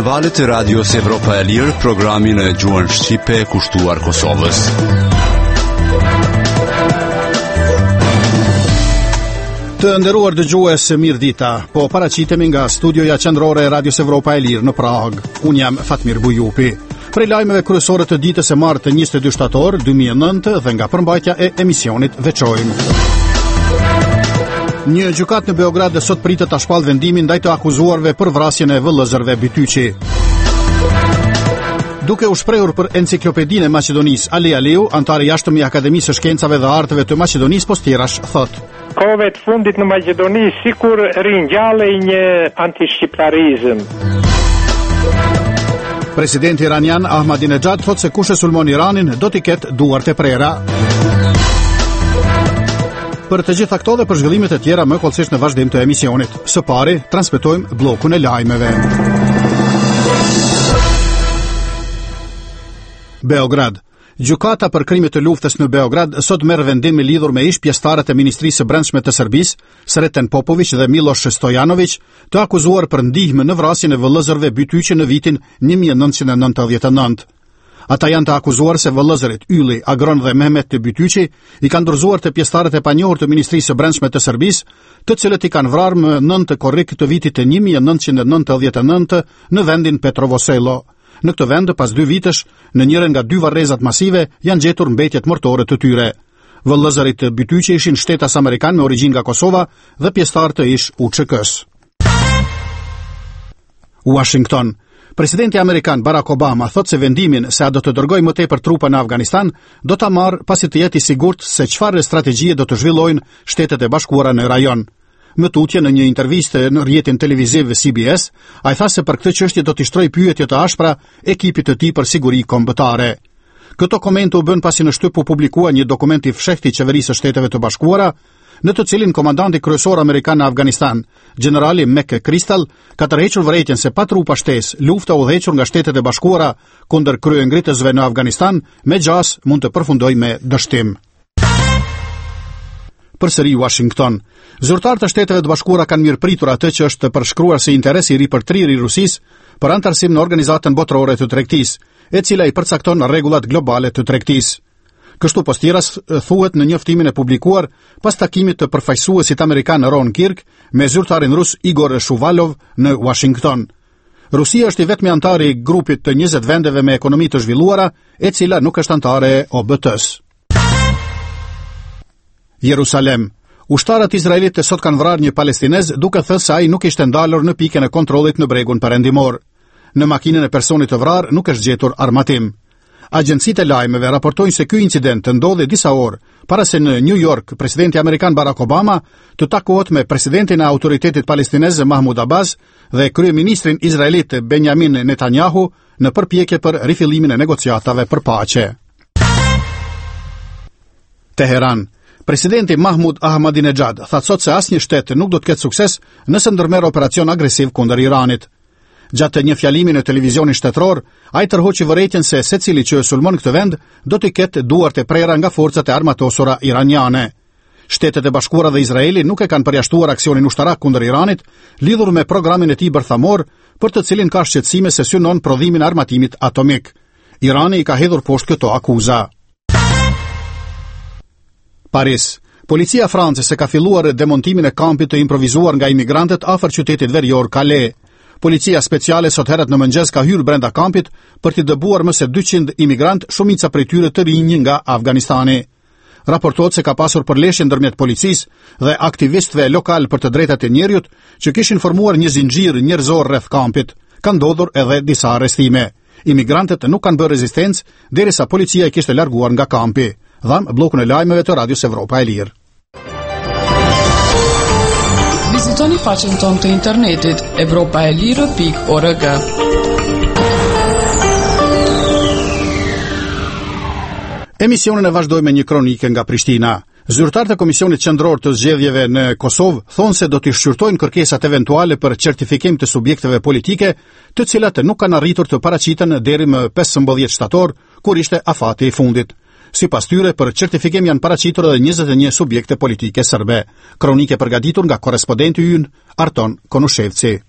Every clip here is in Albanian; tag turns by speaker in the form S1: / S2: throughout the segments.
S1: në valët e Radios Evropa e Lirë, programin e gjuhën shqipe kushtuar Kosovës.
S2: Të nderuar dëgjues, mirë dita. Po paraqitemi nga studioja qendrore e Radios Evropa e Lirë në Prag. Unë jam Fatmir Bujupi. Prej lajmeve kryesore të ditës së martë 22 shtator 2009 dhe nga përmbajtja e emisionit veçojmë. Një gjykatë në Beograd sot pritet ta shpallë vendimin ndaj të akuzuarve për vrasjen e vëllëzërve Bytyqi. Duke u shprehur për Enciklopedinë e Maqedonisë, Ali Aliu, antari jashtëm i Akademisë së Shkencave dhe Arteve të Maqedonisë Postirash, thotë:
S3: Kohëve të fundit në Maqedoni sikur ringjallej një antishqiptarizëm.
S2: Presidenti iranian Ahmadinejad thotë se kush e sulmon Iranin do t'i ketë duart e prera. Për të gjitha këto dhe për zhvillimet e tjera më kollësisht në vazhdim të emisionit. Së pari, transmetojmë bllokun e lajmeve. Beograd. Gjykata për krimet të luftës në Beograd sot merr vendim lidhur me ish pjesëtarët e Ministrisë së Brendshme të Serbisë, Sreten Popović dhe Miloš Stojanović, të akuzuar për ndihmë në vrasjen e vëllëzërve Bytyqi në vitin 1999. Ata janë të akuzuar se vëllëzërit Ylli, Agron dhe Mehmet të Bytyqi i kanë dorëzuar të pjesëtarët e panjohur të Ministrisë së Brendshme të Serbisë, të cilët i kanë vrarë më 9 korrik të vitit të 1999 në vendin Petrovoselo. Në këtë vend, pas 2 vitesh, në njërin nga 2 varrezat masive, janë gjetur mbetjet mortore të tyre. Vëllëzërit të Bytyqi ishin shtetas amerikan me origjinë nga Kosova dhe pjesëtar të ish UÇK-s. Washington. Presidenti amerikan Barack Obama thot se vendimin se a do të dërgojë më tepër trupa në Afganistan do ta marrë pasi të jetë i sigurt se çfarë strategjie do të zhvillojnë Shtetet e Bashkuara në rajon. Më tutje në një intervistë në rrjetin televiziv CBS, ai tha se për këtë çështje do t'i shtrojë pyetje të ashpra ekipit të tij për siguri kombëtare. Këto komente u bën pasi në shtyp u publikua një dokument i fshehtë i Qeverisë së Shteteve të Bashkuara, në të cilin komandanti kryesor amerikan në Afganistan, generali McChrystal, ka tërhequr vërejtjen se pa trupa shtesë, lufta udhëhequr nga Shtetet e Bashkuara kundër kryengritësve në Afganistan me gjas mund të përfundojë me dështim. Përsëri Washington. Zyrtarët e Shteteve të Bashkuara kanë mirëpritur atë që është përshkruar si interes i ripërtrirë i Rusisë për antarësim në Organizatën Botërore të Tregtisë, e cila i përcakton rregullat globale të tregtisë. Kështu Postiras thuhet në njoftimin e publikuar pas takimit të përfaqësuesit amerikan Ron Kirk me zyrtarin rus Igor Shuvalov në Washington. Rusia është i vetmi antari i grupit të 20 vendeve me ekonomi të zhvilluara, e cila nuk është antare e OBT-s. Jerusalem. Ushtarët izraelit sot kanë vrarë një palestinez duke thënë se ai nuk ishte ndalur në pikën e kontrollit në bregun perëndimor. Në makinën e personit të vrarë nuk është gjetur armatim. Agjencitë e lajmeve raportojnë se ky incident ndodhi disa orë para se në New York presidenti amerikan Barack Obama të takohet me presidentin e autoritetit palestinez Mahmoud Abbas dhe kryeministrin izraelit Benjamin Netanyahu në përpjekje për rifillimin e negociatave për paqe. Teheran. Presidenti Mahmoud Ahmadinejad tha sot se asnjë shtet nuk do të ketë sukses nëse ndërmerr operacion agresiv kundër Iranit. Gjatë një fjalimi në televizionin shtetëror, ai tërhoqi vërejtjen se secili që e sulmon këtë vend do t'i ketë duart e prera nga forcat e armatosura iraniane. Shtetet e Bashkuara dhe Izraeli nuk e kanë përjashtuar aksionin ushtarak kundër Iranit, lidhur me programin e tij bërthamor, për të cilin ka shqetësime se synon prodhimin e armatimit atomik. Irani i ka hedhur poshtë këto akuza. Paris. Policia e Francës ka filluar demontimin e kampit të improvizuar nga imigrantët afër qytetit verior Calais. Policia speciale sot herët në mëngjes ka hyrë brenda kampit për t'i dëbuar më se 200 imigrant, shumica prej tyre të rinj nga Afganistani. Raportohet se ka pasur përleshje ndërmjet policisë dhe aktivistëve lokal për të drejtat e njerëzit që kishin formuar një zinxhir njerëzor rreth kampit. Ka ndodhur edhe disa arrestime. Imigrantët nuk kanë bërë rezistencë derisa policia i kishte larguar nga kampi. Dham bllokun e lajmeve të Radios Evropa e Lirë.
S4: Vizitoni faqen tonë të internetit evropaelirë.org.
S2: Emisionin e vazhdoj me një kronike nga Prishtina. Zyrtarët e Komisionit Qendror të Zgjedhjeve në Kosovë thonë se do t'i shqyrtojnë kërkesat eventuale për certifikim të subjekteve politike, të cilat nuk kanë arritur të paraqiten deri më 15 shtator, kur ishte afati i fundit. Sipas tyre, për certifikim janë paraqitur edhe 21 subjekte politike serbe. Kronike përgatitur nga korrespondenti ynë Arton Konushevci.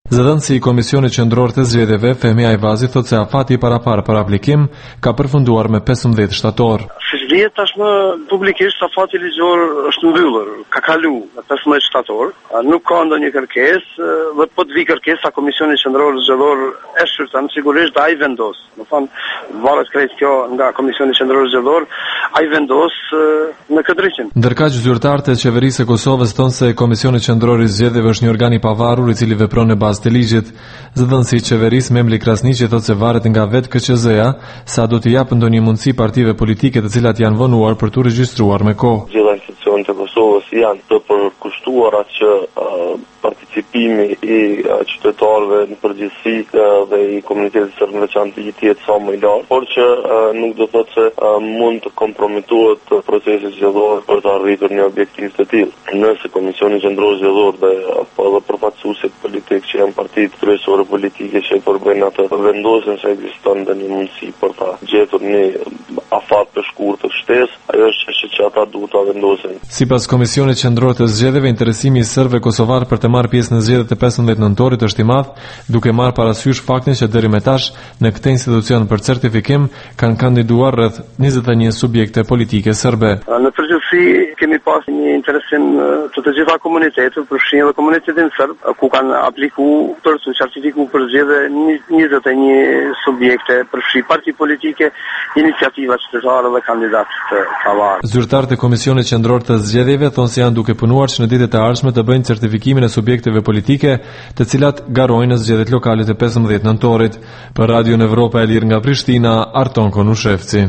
S5: Zëdhënësi i Komisionit Qendror të Zgjedhjeve, Fehmi Ajvazi, thotë se afati i parapar për aplikim ka përfunduar me 15 shtator.
S6: Vjet tashmë publikisht afati ligjor është mbyllur, ka kalu në 15 shtator, nuk ka ndonjë kërkesë, dhe po të vi kërkesa Komisionit Qendror Zgjedhor e shqyrton sigurisht ai vendos. Do thonë varet krejt kjo nga Komisioni Qendror Zgjedhor, ai vendos në këtë drejtim.
S5: Ndërkaq zyrtarët e qeverisë së Kosovës thonë se Komisioni Qendror i Zgjedhjeve është një organ i pavarur i cili vepron në bazë të ligjit. Zëdhënësi i qeverisë Memli Krasniqi thotë se varet nga vetë KQZ-ja sa do t'i japë ndonjë mundësi partive politike të cilat janë vonuar për t'u regjistruar me kohë.
S7: Gjitha institucionet e Kosovës janë të përkushtuara që participimi i qytetarëve në përgjithësi dhe i komunitetit serb në veçantë i jetë sa më i lartë, por që nuk do thotë se mund të kompromitohet procesi zgjedhor për të arritur një objektiv të tillë. Nëse Komisioni Qendror Zgjedhor dhe apo edhe përfaqësuesit politik që janë partitë kryesore politike që përbëjnë atë, vendosen se ekziston ndonjë mundësi për ta gjetur një afat të shkurtër të shtesë, ajo është që ata duhet ta vendosin.
S5: Sipas Komisionit Qendror të Zgjedhjeve, interesimi i serbëve kosovar për të marrë pjesë në zgjedhjet e 15 nëntorit është i madh, duke marrë parasysh faktin që deri më tash në këtë institucion për certifikim kanë kandiduar rreth 21 subjekte politike serbe.
S6: Në përgjithësi kemi pas një interesim të gjitha komunitetet, përfshin edhe komunitetin serb, ku kanë aplikuar për të certifikuar për zgjedhje 21 subjekte, përfshin parti politike, iniciativa qytetare dhe kandidatë të kavar.
S5: Zyrtarët e Komisionit Qendror të Zgjedhjeve thonë se janë duke punuar që në ditët e ardhshme të bëjnë certifikimin e subjekteve politike, të cilat garojnë në zgjedhjet lokale të 15 nëntorit. Për Radio Evropa e Lirë nga Prishtina, Arton Konushevci.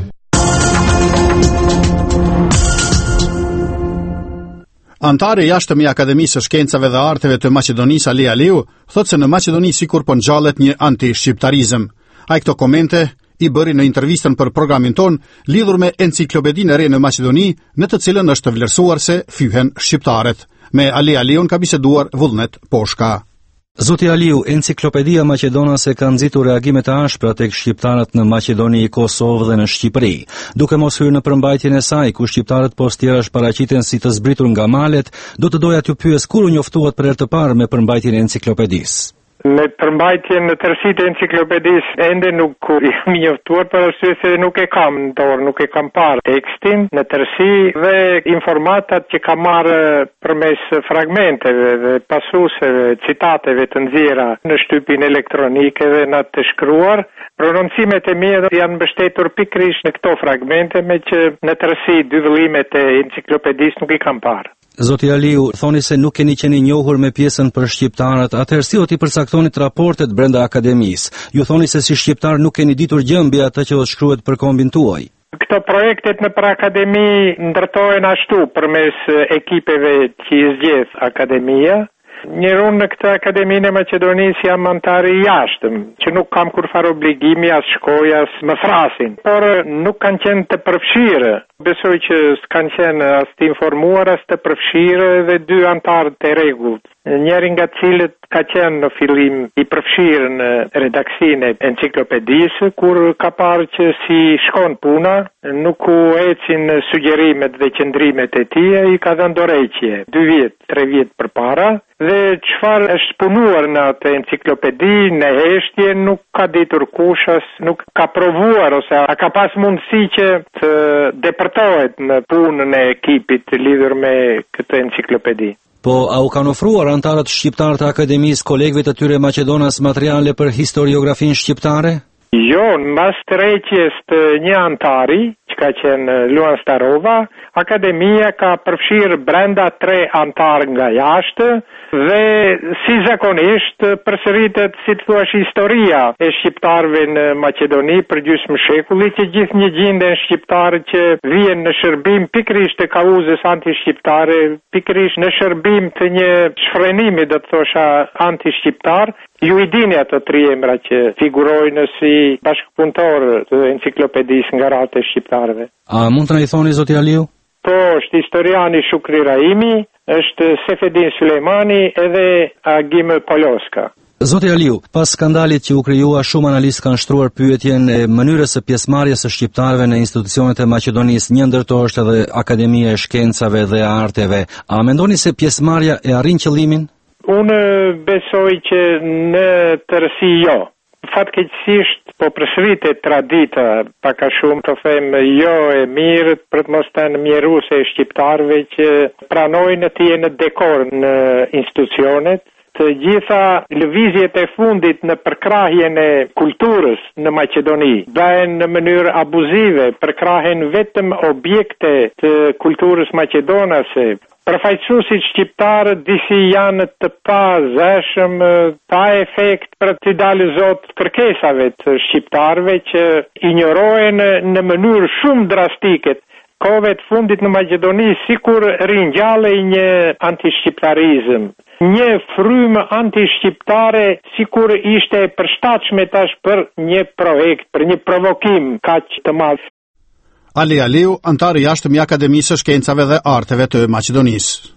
S2: Antari i jashtëm i Akademisë së Shkencave dhe Arteve të Maqedonisë, Ali Aliu, thotë se në Maqedoni sikur po ngjallet një anti-shqiptarizëm. Ai këto komente i bëri në intervistën për programin ton lidhur me enciklopedinë e re në Maqedoni, në të cilën është vlerësuar se fyhen shqiptarët. Me Ali Aliun ka biseduar Vullnet Poshka.
S8: Zoti Aliu, enciklopedia maqedonase ka nxitur reagime të ashpra tek shqiptarët në Maqedoni, Kosovë dhe në Shqipëri, duke mos hyrë në përmbajtjen e saj, ku shqiptarët post tjerash paraqiten si të zbritur nga malet. Do të doja t'ju pyes kur u njoftuat për herë të parë me përmbajtjen e enciklopedisë.
S3: Me përmbajtjen në tërësitë e enciklopedisë ende nuk jam njoftuar për arsye se nuk e kam në dorë, nuk e kam parë tekstin në tërësi dhe informatat që kam marrë përmes fragmenteve dhe pasuse citateve të nxjerra në shtypin elektronike dhe në të shkruar. Prononcimet e mia janë mbështetur pikërisht në këto fragmente, me që në tërësi dy vëllimet e enciklopedisë nuk i kam parë.
S8: Zoti Aliu, thoni se nuk keni qenë njohur me pjesën për shqiptarët, atëherë si do t'i përcaktonit raportet brenda akademisë? Ju thoni se si shqiptar nuk keni ditur gjë mbi atë që do të shkruhet për kombin tuaj.
S3: Këto projektet në për akademi ndërtohen ashtu përmes ekipeve që i zgjedh akademia. Unë në këtë akademinë e Maqedonisë jam antar i jashtëm, që nuk kam kurfar obligimi as shkoj as më thrasin, por nuk kanë qenë të përfshirë. Besoj që s'kanë qenë as të informuar as të përfshirë dhe dy antarë të rregullt. Njëri nga cilët ka qenë në fillim i përfshirë në redaksinë e enciklopedisë, kur ka parë që si shkon puna, nuk u ecin sugjerimet dhe qëndrimet e tij, i ka dhënë dorëheqje 2 vjet, 3 vjet përpara, dhe çfarë është punuar në atë enciklopedi, në heshtje, nuk ka ditur kushas, nuk ka provuar ose a ka pas mundësi që të depërtohet në punën e ekipit lidhur me këtë enciklopedi.
S8: Po, a u kanë ofruar antarët shqiptarë të akademisë kolegëve të tyre maqedonas materiale për historiografinë shqiptare?
S3: Jo, mbas tërheqjes të një antari, që ka qenë Luan Starova, akademia ka përfshirë brenda 3 antarë nga jashtë dhe si zakonisht përsëritet, si të thuash, historia e shqiptarëve në Maqedoni për gjysmë shekulli, që gjithë një gjenden shqiptarë që vjen në shërbim pikërisht të kauzës anti-shqiptare, pikërisht në shërbim të një shfrenimi, do të thosha, anti-shqiptar. Ju i dini ato 3 emra që figurojnë si bashkëpunëtor të enciklopedisë nga rrallë e shqiptarëve.
S8: A mund të na i thoni, zoti Aliu?
S3: Po, është historiani Shukri Rahimi, është Sefedin Sulejmani edhe Agim Poloska.
S8: Zoti Aliu, pas skandalit që u krijua, shumë analistë kanë shtruar pyetjen e mënyrës së pjesëmarrjes së shqiptarëve në institucionet e Maqedonisë, një ndër to është edhe Akademia e Shkencave dhe Arteve. A mendoni se pjesëmarrja e arrin qëllimin?
S3: Unë besoj që në tërësi jo. Fatkeqësisht po përsëritet tradita pak a shumë të them jo e mirë për të mos të mjeruese e shqiptarëve që pranojnë të jenë dekor në institucionet. Të gjitha lëvizjet e fundit në përkrahjen e kulturës në Maqedoni bëhen në mënyrë abuzive, përkrahen vetëm objekte të kulturës maqedonase. Përfaqësuesit shqiptarë disi janë të pazëshëm, pa efekt për të dalë zot kërkesave të shqiptarëve që injorohen në mënyrë shumë drastike. Kohëve të fundit në Maqedoni sikur ringjallej një antishqiptarizëm. Një frymë antishqiptare sikur ishte e përshtatshme tash për një projekt, për një provokim kaq të madh.
S2: Ali Aliu, antar i jashtëm i Akademisë së Shkencave dhe Arteve të Maqedonisë.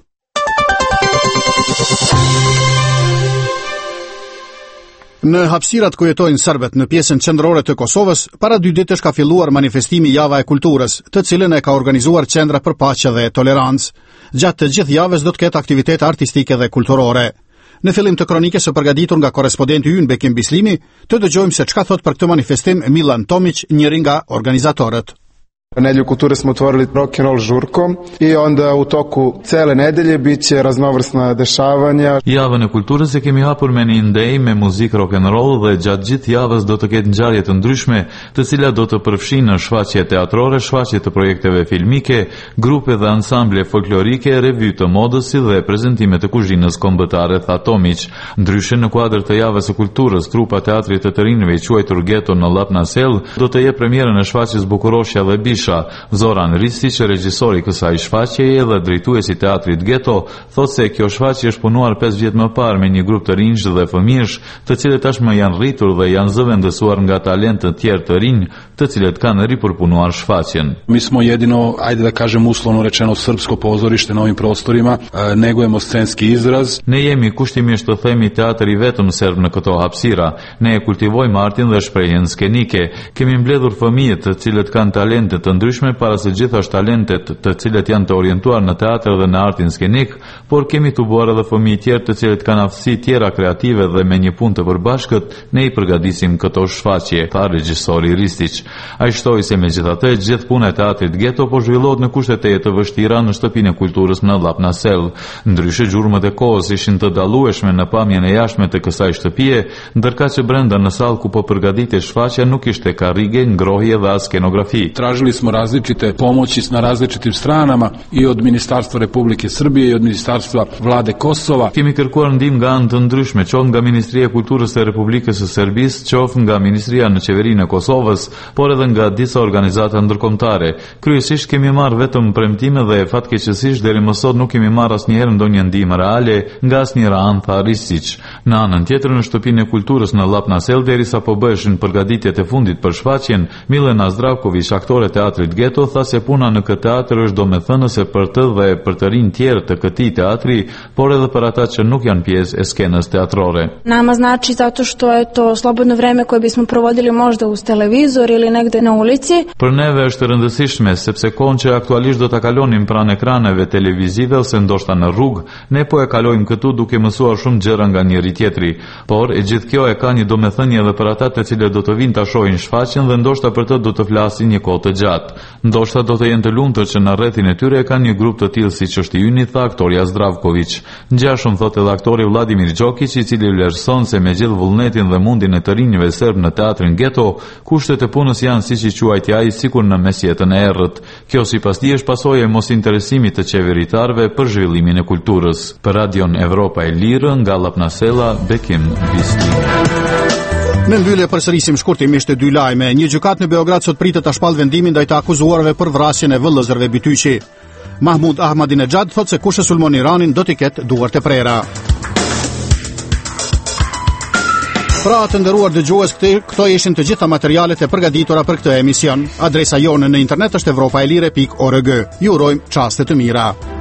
S2: Në hapësirat ku jetojnë serbët në pjesën qendrore të Kosovës, para 2 ditësh ka filluar manifestimi Java e Kulturës, të cilën e ka organizuar Qendra për Paqe dhe Tolerancë. Gjatë të gjithë javës do të ketë aktivitete artistike dhe kulturore. Në fillim të kronikës së përgatitur nga korrespondenti ynë Bekim Bislimi, të dëgjojmë se çka thot për këtë manifestim Milan Tomić, njëri nga organizatorët.
S9: Nedjelju kulture smo otvorili rock'n'roll žurkom i onda u toku cele nedelje bit će raznovrsna dešavanja.
S5: Javën e kulturës e kemi hapur me një ndej me muzikë rock'n'roll dhe gjatë gjithë javës do të ketë ngjarje të ndryshme, të cilat do të përfshinë shfaqje teatrore, shfaqje të projekteve filmike, grupe dhe ansamble folklorike, revy të modës si dhe prezantime të kuzhinës kombëtare, tha Tomić. Ndryshe në kuadër të javës së kulturës, trupa teatrit të të rinjve i quajtur Ghetto në Llapnasel do të jep premierën e shfaqjes Bukurosha dhe Bisha. Zoran Ristić, regjisori i kësaj shfaqjeje dhe drejtuesi i teatrit Ghetto, thotë se kjo shfaqje është punuar 5 vjet më parë me një grup të rinj dhe fëmijësh, të cilët tashmë janë rritur dhe janë zëvendësuar nga talentë të tjerë të rinj, të cilët kanë ripërpunuar shfaqjen.
S10: Mi smo jedino, ajde da kažem uslovno rečeno, srpsko pozorište na ovim prostorima, negujemo scenski izraz.
S5: Ne jemi kushtimisht të themi teatri vetëm serb në këto hapësira. Ne e kultivojmë artin dhe shprehjen skenike. Kemi mbledhur fëmijët të cilët kanë talente të ndryshme para se gjithashtu talentet të cilët janë të orientuar në teatr dhe në artin skenik, por kemi tubuar edhe fëmijë tjerë të cilët kanë aftësi tjera kreative dhe me një punë të përbashkët ne i përgatisim këto shfaqje, tha regjisori Ristić. Ai shtoi se megjithatë gjithë puna e teatrit Ghetto po zhvillohet në kushte të vështira në shtëpinë e kulturës në Llapnasel. Ndryshe gjurmët e kohës ishin të dallueshme në pamjen e jashtme të kësaj shtëpie, ndërka që brenda në sallë ku po përgatitej shfaqja nuk ishte karrige, ngrohje dhe as skenografi.
S10: Tražili smo različite pomoći na različitim stranama i od Ministarstva Republike Srbije i od Ministarstva Vlade Kosova.
S5: Kemi kërkuar ndihmë nga anë të ndryshme, qoftë nga Ministria e Kulturës së Republikës së Serbisë, qoftë nga Ministria në Qeverinë e Kosovës, por edhe nga disa organizata ndërkombëtare. Kryesisht kemi marrë vetëm premtime dhe fatkeqësisht deri më sot nuk kemi marrë asnjëherë ndonjë ndihmë reale nga asnjëra anë, tha Ristić. Në anën tjetër, në shtëpinë e kulturës në Llapnasel, derisa po bëheshin përgatitjet e fundit për shfaqjen, Milena Zdravković, aktore teatrit Ghetto, tha se puna në këtë teatr është domethënëse për të dhe për të rinj tjerë të këtij teatri, por edhe për ata që nuk janë pjesë e skenës teatrore.
S11: Nama znači zato što je to slobodno vreme koje bismo provodili možda uz televizor ili negde na ulici.
S5: Për neve është rëndësishme sepse kohën që aktualisht do ta kalonim pranë ekraneve televizive ose ndoshta në rrugë, ne po e kalojmë këtu duke mësuar shumë gjëra nga njëri tjetri. Por e gjithë kjo e ka një domethënie edhe për ata të cilët do të vinë ta shohin shfaqjen dhe ndoshta për të do të flasin një kohë të gjatë. Ndoshta do të jenë të lumtur që në rrethin e tyre kanë një grup të tillë siç është i yni, tha aktoria Zdravković. Ngjashëm thotë edhe aktori Vladimir Gjokić, i cili vlerëson se me gjithë vullnetin dhe mundin e të rinjve serb në teatrin Ghetto, kushtet e punës janë siç i quajti ai sikur në mesjetën e errët. Kjo sipas tij është pasojë e mosinteresimit të qeveritarëve për zhvillimin e kulturës. Për Radion Evropa e Lirë nga Llapnasela, Bekim Bislimi.
S2: Në mbyllje përsërisim shkurtimisht 2 lajme. Një gjykatë në Beograd sot pritet ta shpall vendimin ndaj të akuzuarve për vrasjen e vëllezërve Bytyqi. Mahmud Ahmadinejad thotë se kush e sulmon Iranin do t'i ketë duart e prera. Pra të nderuar dëgjues, këto ishin të gjitha materialet e përgatitura për këtë emision. Adresa jonë në internet është europaelire.org. Ju urojmë çaste të mira.